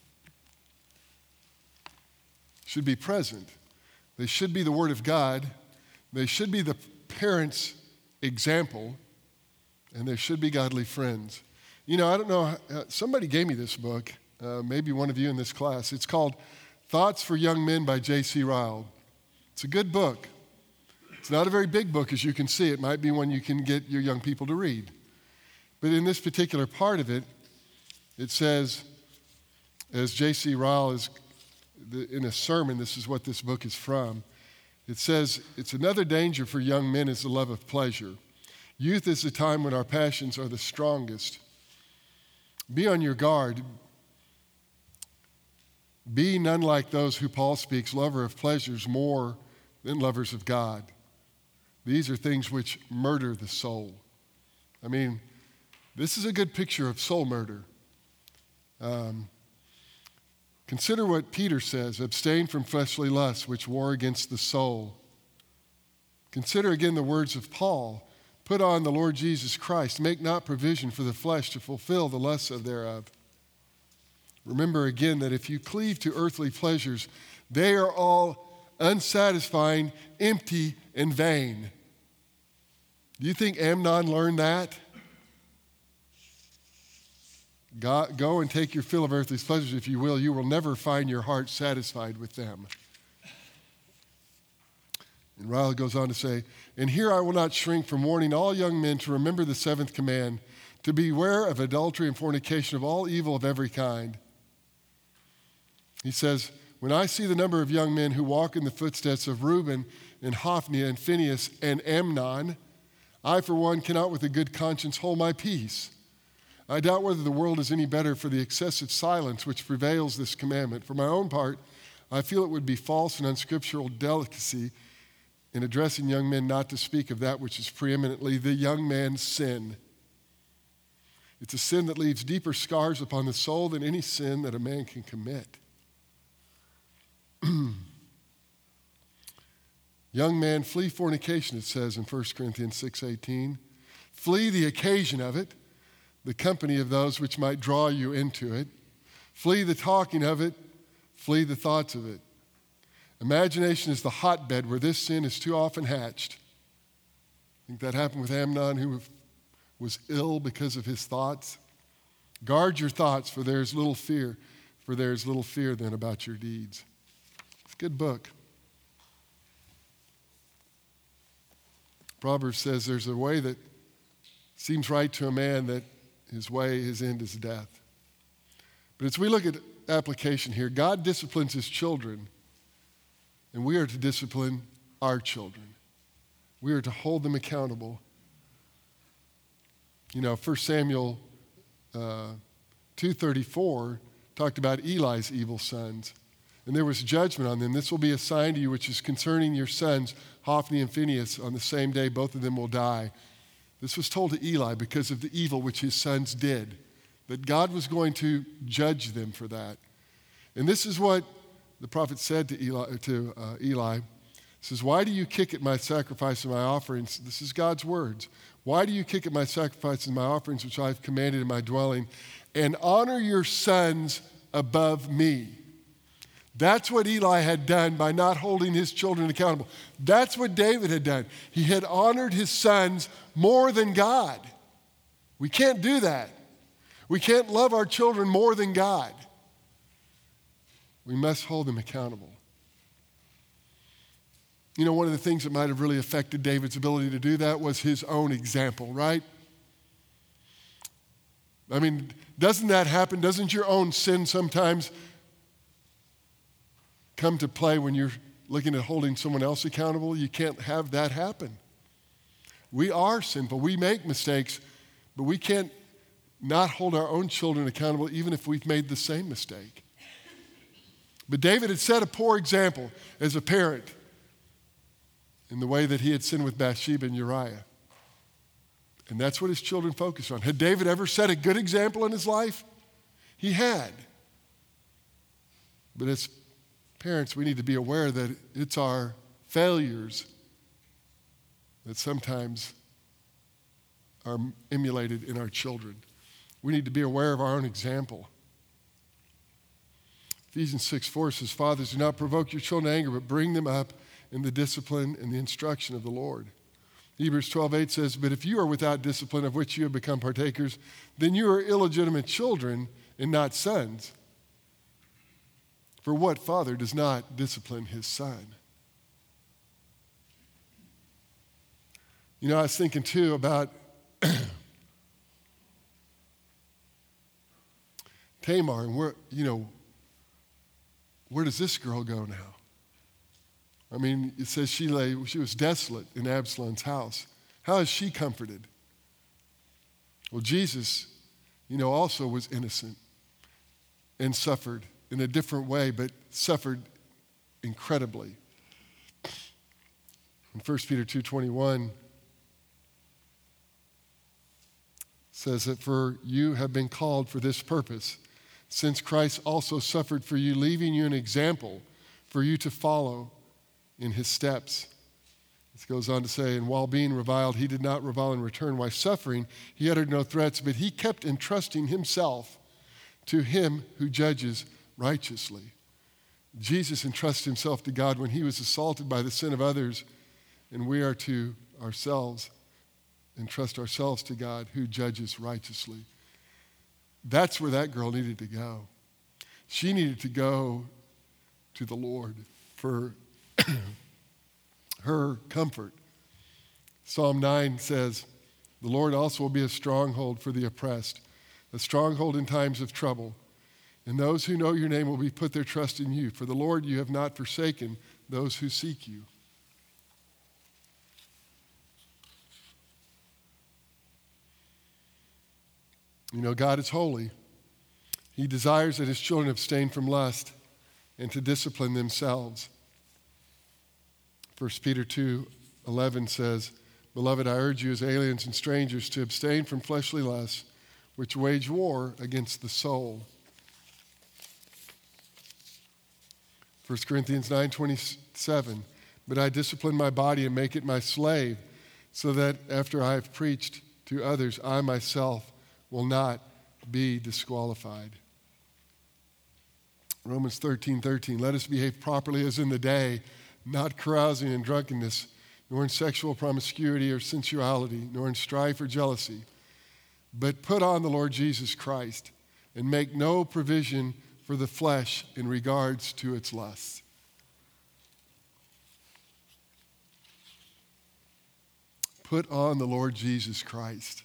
S1: should be present. They should be the Word of God. They should be the parents' example, and they should be godly friends. You know, I don't know, uh, somebody gave me this book, uh, maybe one of you in this class. It's called Thoughts for Young Men by J C Ryle. It's a good book. It's not a very big book, as you can see. It might be one you can get your young people to read. But in this particular part of it, it says, as J C Ryle is in a sermon, this is what this book is from. It says, it's another danger for young men is the love of pleasure. Youth is the time when our passions are the strongest. Be on your guard. Be none like those who Paul speaks, lover of pleasures more than lovers of God. These are things which murder the soul. I mean, this is a good picture of soul murder. Um, consider what Peter says, abstain from fleshly lusts which war against the soul. Consider again the words of Paul, put on the Lord Jesus Christ, make not provision for the flesh to fulfill the lusts of thereof. Remember again that if you cleave to earthly pleasures, they are all unsatisfying, empty, and vain. Do you think Amnon learned that? God, go and take your fill of earthly pleasures, if you will. You will never find your heart satisfied with them. And Ryle goes on to say, and here I will not shrink from warning all young men to remember the seventh command, to beware of adultery and fornication, of all evil of every kind. He says, when I see the number of young men who walk in the footsteps of Reuben and Hophni and Phinehas and Amnon, I, for one, cannot with a good conscience hold my peace. I doubt whether the world is any better for the excessive silence which prevails this commandment. For my own part, I feel it would be false and unscriptural delicacy in addressing young men not to speak of that which is preeminently the young man's sin. It's a sin that leaves deeper scars upon the soul than any sin that a man can commit. Young man, flee fornication, it says in First Corinthians six eighteen. Flee the occasion of it, the company of those which might draw you into it. Flee the talking of it, flee the thoughts of it. Imagination is the hotbed where this sin is too often hatched. I think that happened with Amnon, who was ill because of his thoughts. Guard your thoughts, for there is little fear, for there is little fear then about your deeds. It's a good book. Proverbs says there's a way that seems right to a man, that his way, his end is death. But as we look at application here, God disciplines his children, and we are to discipline our children. We are to hold them accountable. You know, First Samuel uh, two thirty-four talked about Eli's evil sons, and there was judgment on them. This will be a sign to you which is concerning your sons, Hophni and Phinehas. On the same day, both of them will die. This was told to Eli because of the evil which his sons did, that God was going to judge them for that. And this is what the prophet said to Eli. To, uh, Eli. He says, why do you kick at my sacrifice and my offerings? This is God's words. Why do you kick at my sacrifice and my offerings, which I have commanded in my dwelling, and honor your sons above me? That's what Eli had done by not holding his children accountable. That's what David had done. He had honored his sons more than God. We can't do that. We can't love our children more than God. We must hold them accountable. You know, one of the things that might have really affected David's ability to do that was his own example, right? I mean, doesn't that happen? Doesn't your own sin sometimes come to play when you're looking at holding someone else accountable? You can't have that happen. We are sinful. We make mistakes, but we can't not hold our own children accountable even if we've made the same mistake. But David had set a poor example as a parent in the way that he had sinned with Bathsheba and Uriah. And that's what his children focused on. Had David ever set a good example in his life? He had. But as parents, we need to be aware that it's our failures that sometimes are emulated in our children. We need to be aware of our own example. Ephesians six four says, fathers, do not provoke your children to anger, but bring them up in the discipline and the instruction of the Lord. Hebrews twelve eight says, but if you are without discipline of which you have become partakers, then you are illegitimate children and not sons. For what father does not discipline his son? You know, I was thinking too about Tamar and where, you know, where does this girl go now? I mean, it says she lay, she was desolate in Absalom's house. How is she comforted? Well, Jesus, you know, also was innocent and suffered in a different way, but suffered incredibly. In First Peter two twenty-one, says that for you have been called for this purpose, since Christ also suffered for you, leaving you an example for you to follow in his steps. It goes on to say, and while being reviled, he did not revile in return. While suffering, he uttered no threats, but he kept entrusting himself to him who judges righteously. Jesus entrusted himself to God when he was assaulted by the sin of others, and we are to ourselves entrust ourselves to God who judges righteously. That's where that girl needed to go. She needed to go to the Lord for her comfort. Psalm nine says, the Lord also will be a stronghold for the oppressed, a stronghold in times of trouble. And those who know your name will be put their trust in you. For the Lord, you have not forsaken those who seek you. You know, God is holy. He desires that his children abstain from lust and to discipline themselves. First Peter two eleven says, beloved, I urge you as aliens and strangers to abstain from fleshly lusts, which wage war against the soul. First Corinthians nine twenty-seven, but I discipline my body and make it my slave, so that after I have preached to others, I myself will not be disqualified. Romans thirteen thirteen, let us behave properly as in the day, not carousing in drunkenness, nor in sexual promiscuity or sensuality, nor in strife or jealousy, but put on the Lord Jesus Christ and make no provision for the flesh in regards to its lusts. Put on the Lord Jesus Christ.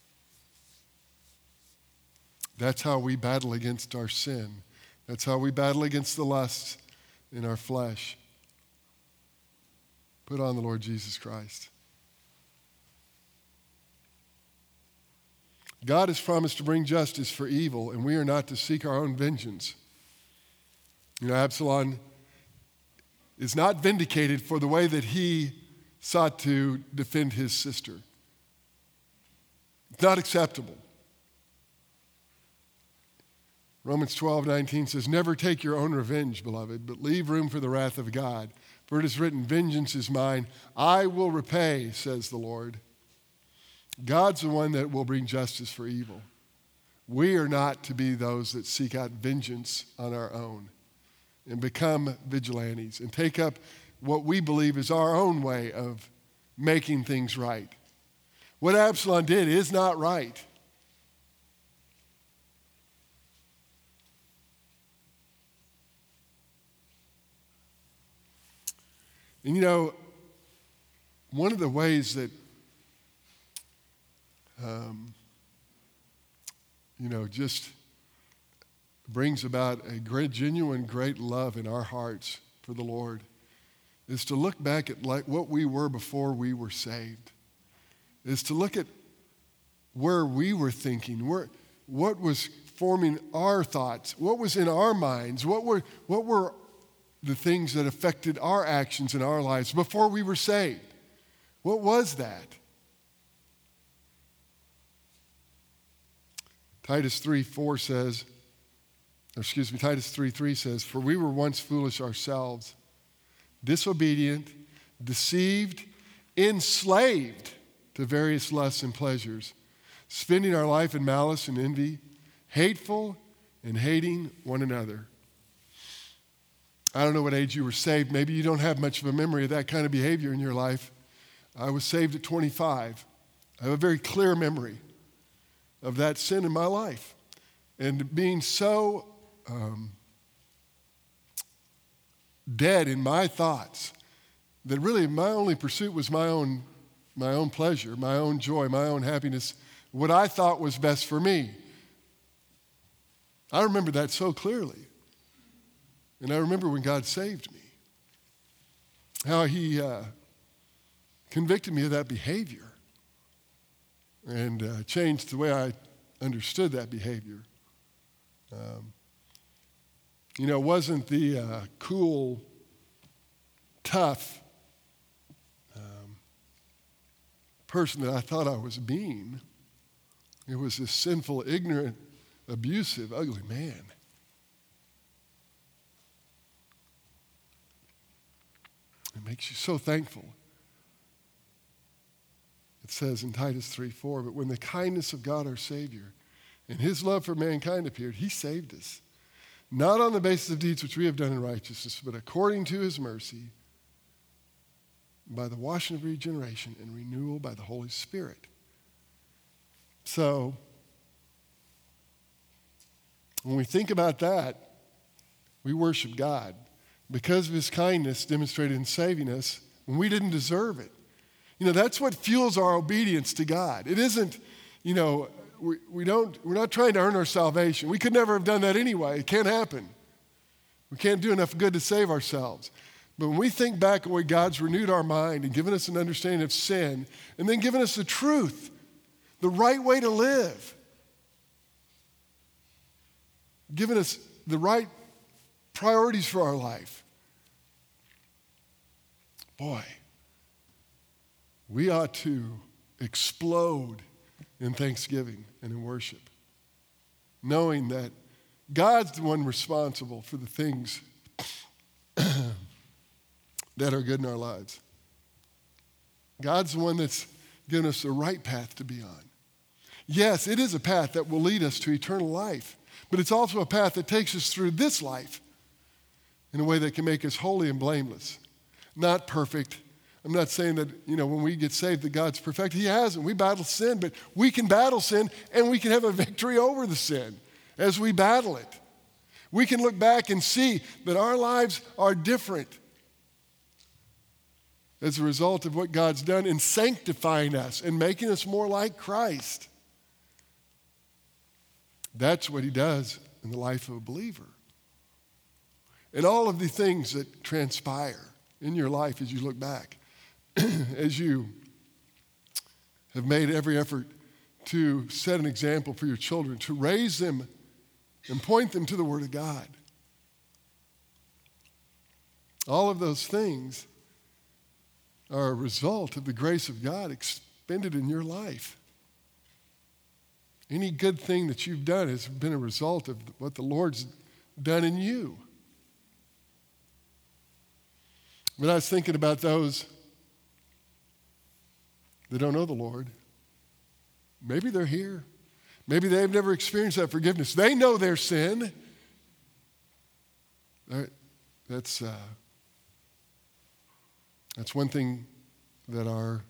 S1: That's how we battle against our sin. That's how we battle against the lusts in our flesh. Put on the Lord Jesus Christ. God has promised to bring justice for evil, and we are not to seek our own vengeance. You know, Absalom is not vindicated for the way that he sought to defend his sister. It's not acceptable. Romans twelve nineteen says, never take your own revenge, beloved, but leave room for the wrath of God. For it is written, vengeance is mine, I will repay, says the Lord. God's the one that will bring justice for evil. We are not to be those that seek out vengeance on our own and become vigilantes and take up what we believe is our own way of making things right. What Absalom did is not right. And you know, one of the ways that, um, you know, just brings about a great, genuine, great love in our hearts for the Lord is to look back at like what we were before we were saved. Is to look at where we were thinking, where, what was forming our thoughts, what was in our minds, what were, what were the things that affected our actions in our lives before we were saved. What was that? Titus three four says, or excuse me, Titus three three says, for we were once foolish ourselves, disobedient, deceived, enslaved to various lusts and pleasures, spending our life in malice and envy, hateful and hating one another. I don't know what age you were saved. Maybe you don't have much of a memory of that kind of behavior in your life. I was saved at twenty-five. I have a very clear memory of that sin in my life. And being so um, dead in my thoughts that really my only pursuit was my own my own pleasure, my own joy, my own happiness, what I thought was best for me. I remember that so clearly. And I remember when God saved me, how he uh, convicted me of that behavior and uh, changed the way I understood that behavior. Um, you know, it wasn't the uh, cool, tough um, person that I thought I was being. It was this sinful, ignorant, abusive, ugly man. It makes you so thankful. It says in Titus three four, but when the kindness of God our Savior and his love for mankind appeared, he saved us, not on the basis of deeds which we have done in righteousness, but according to his mercy, by the washing of regeneration and renewal by the Holy Spirit. So, when we think about that, we worship God because of his kindness demonstrated in saving us when we didn't deserve it. You know, that's what fuels our obedience to God. It isn't, you know, we, we don't, we're not trying to earn our salvation. We could never have done that anyway. It can't happen. We can't do enough good to save ourselves. But when we think back on what God's renewed our mind and given us an understanding of sin, and then given us the truth, the right way to live, given us the right priorities for our life, boy, we ought to explode in thanksgiving and in worship, knowing that God's the one responsible for the things that are good in our lives. God's the one that's given us the right path to be on. Yes, it is a path that will lead us to eternal life, but it's also a path that takes us through this life in a way that can make us holy and blameless. Not perfect. I'm not saying that, you know, when we get saved that God's perfect. He hasn't. We battle sin, but we can battle sin and we can have a victory over the sin as we battle it. We can look back and see that our lives are different as a result of what God's done in sanctifying us and making us more like Christ. That's what he does in the life of a believer. And all of the things that transpire in your life as you look back, as you have made every effort to set an example for your children, to raise them and point them to the Word of God. All of those things are a result of the grace of God expended in your life. Any good thing that you've done has been a result of what the Lord's done in you. When I was thinking about those that don't know the Lord, maybe they're here. Maybe they've never experienced that forgiveness. They know their sin. That's, uh, that's one thing that our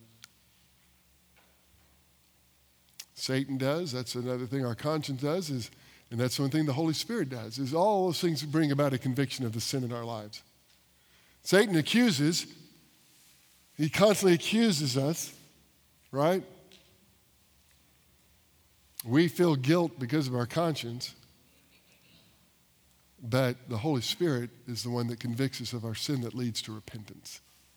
S1: Satan does. That's another thing our conscience does, is, and that's one thing the Holy Spirit does, is all those things bring about a conviction of the sin in our lives. Satan accuses. He constantly accuses us, right? We feel guilt because of our conscience, but the Holy Spirit is the one that convicts us of our sin that leads to repentance.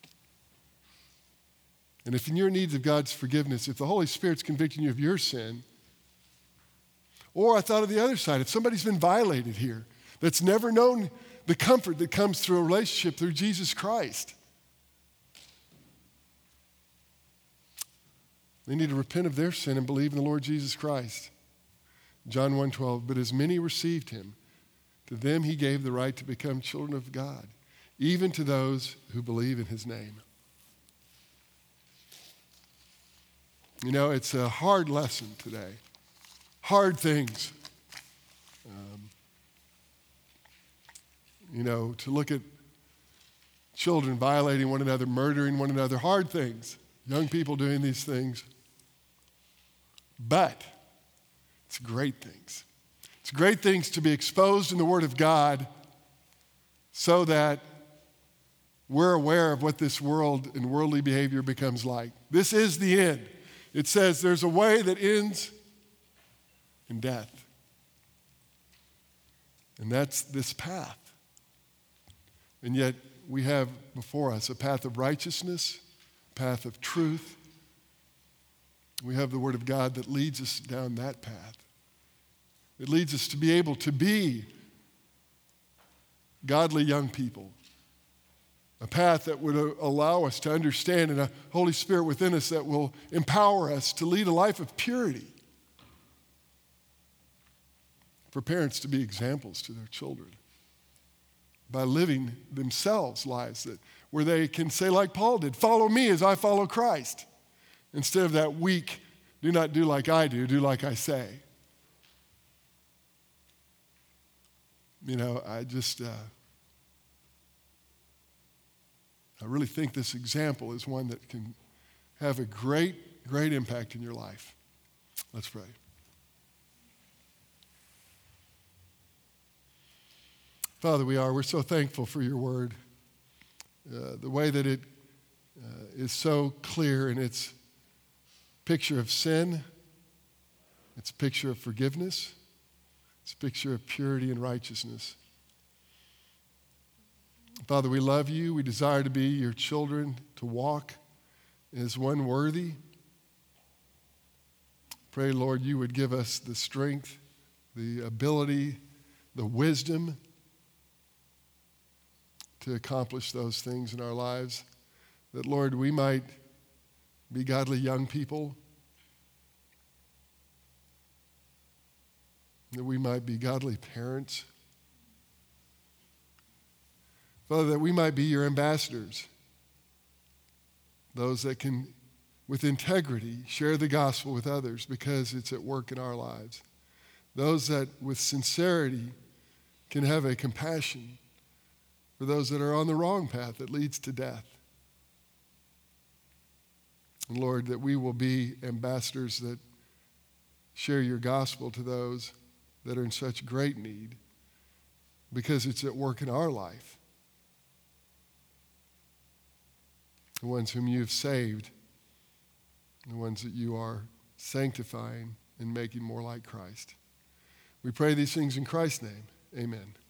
S1: And if in your needs of God's forgiveness, if the Holy Spirit's convicting you of your sin, or I thought of the other side, if somebody's been violated here, that's never known the comfort that comes through a relationship through Jesus Christ, they need to repent of their sin and believe in the Lord Jesus Christ. John one twelve, but as many received him, to them he gave the right to become children of God, even to those who believe in his name. You know, it's a hard lesson today. Hard things. Um, you know, to look at children violating one another, murdering one another, hard things. Young people doing these things. But it's great things. It's great things to be exposed in the Word of God so that we're aware of what this world and worldly behavior becomes like. This is the end. It says there's a way that ends in death. And that's this path. And yet we have before us a path of righteousness, a path of truth. We have the Word of God that leads us down that path. It leads us to be able to be godly young people. A path that would allow us to understand, and a Holy Spirit within us that will empower us to lead a life of purity. For parents to be examples to their children by living themselves lives that where they can say like Paul did, follow me as I follow Christ. Instead of that weak, do not do like I do, do like I say. You know, I just... Uh, I really think this example is one that can have a great, great impact in your life. Let's pray. Father, we are. We're so thankful for your word. Uh, the way that it uh, is so clear in its picture of sin, its picture of forgiveness, its picture of purity and righteousness. Father, we love you. We desire to be your children, to walk as one worthy. Pray, Lord, you would give us the strength, the ability, the wisdom to accomplish those things in our lives. That, Lord, we might be godly young people. That we might be godly parents. Father, that we might be your ambassadors, those that can, with integrity, share the gospel with others because it's at work in our lives. Those that, with sincerity, can have a compassion for those that are on the wrong path that leads to death. And Lord, that we will be ambassadors that share your gospel to those that are in such great need because it's at work in our life. The ones whom you have saved, the ones that you are sanctifying and making more like Christ. We pray these things in Christ's name. Amen.